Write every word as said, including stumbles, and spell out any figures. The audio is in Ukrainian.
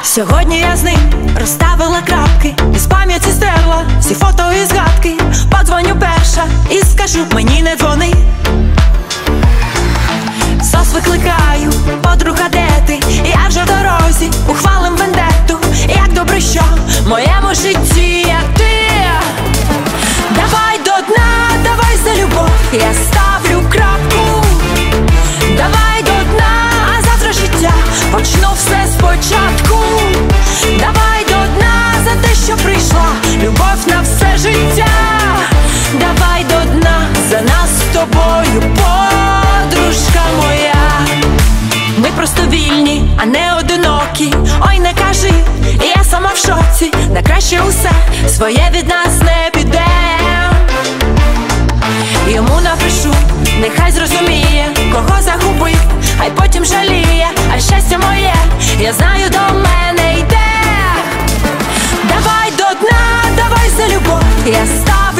Сьогодні я з ним розставила крапки, із пам'яті стерла всі фото і згадки. Подзвоню перша і скажу: мені не дзвони. Сос викликаю: подруга, де ти? Я вже в дорозі, ухвалим вендетту. Як добре, що в моєму житті є ти. Давай до дна, давай за любов, я ставлю крапку. Давай до дна, а завтра життя почну все спочатку. Давай до дна за те, що прийшла любов на все життя. Давай до дна за нас з тобою, подружка моя. Ми просто вільні, а не одинокі. Ой, не кажи, я сама в шоці. На краще усе своє від нас не піде. Йому напишу, нехай зрозуміє, кого загубив, хай потім жаліє. А щастя моє, я знаю, до мене йде. Давай до дна, давай за любов, я ставлю